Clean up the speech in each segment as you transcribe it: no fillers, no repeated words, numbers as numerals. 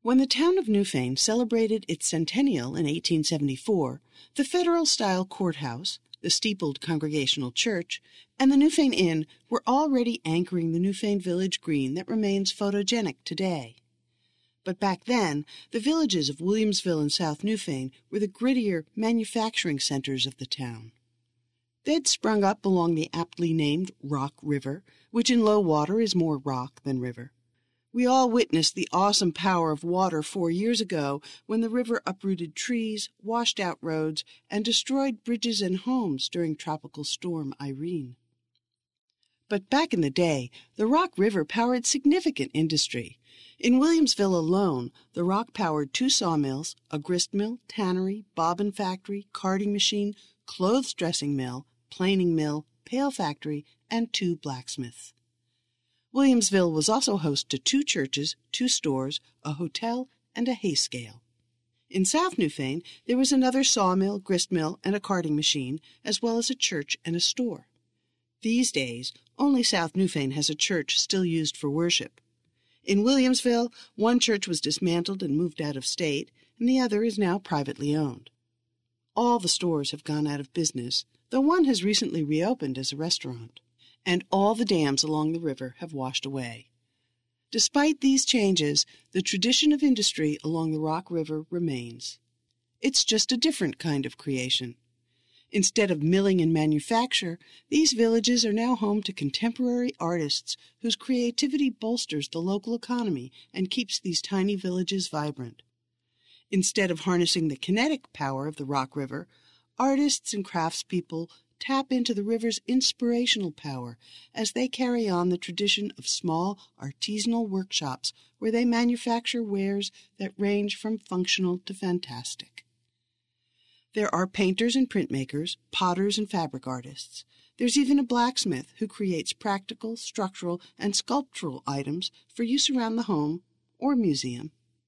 When the town of Newfane celebrated its centennial in 1874, the Federal-style courthouse, the steepled Congregational Church, and the Newfane Inn were already anchoring the Newfane village green that remains photogenic today. But back then, the villages of Williamsville and South Newfane were the grittier manufacturing centers of the town. They'd sprung up along the aptly named Rock River, which in low water is more rock than river. We all witnessed the awesome power of water 4 years ago when the river uprooted trees, washed out roads, and destroyed bridges and homes during Tropical Storm Irene. But back in the day, the Rock River powered significant industry. In Williamsville alone, the Rock powered 2 sawmills, a grist mill, tannery, bobbin factory, carding machine, clothes dressing mill, planing mill, pail factory, and 2 blacksmiths. Williamsville was also host to 2 churches, 2 stores, a hotel, and a hay scale. In South Newfane, there was another sawmill, grist mill, and a carding machine, as well as a church and a store. These days, only South Newfane has a church still used for worship. In Williamsville, one church was dismantled and moved out of state, and the other is now privately owned. All the stores have gone out of business, though one has recently reopened as a restaurant. And all the dams along the river have washed away. Despite these changes, the tradition of industry along the Rock River remains. It's just a different kind of creation. Instead of milling and manufacture, these villages are now home to contemporary artists whose creativity bolsters the local economy and keeps these tiny villages vibrant. Instead of harnessing the kinetic power of the Rock River, artists and craftspeople tap into the river's inspirational power as they carry on the tradition of small artisanal workshops where they manufacture wares that range from functional to fantastic. There are painters and printmakers, potters and fabric artists. There's even a blacksmith who creates practical, structural, and sculptural items for use around the home or museum.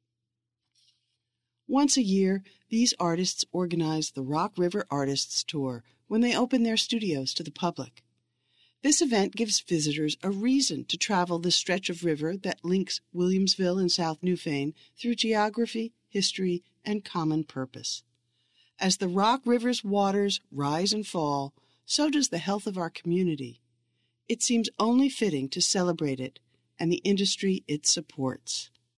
Once a year, these artists organize the Rock River Artists Tour when they open their studios to the public. This event gives visitors a reason to travel the stretch of river that links Williamsville and South Newfane through geography, history, and common purpose. As the Rock River's waters rise and fall, so does the health of our community. It seems only fitting to celebrate it and the industry it supports.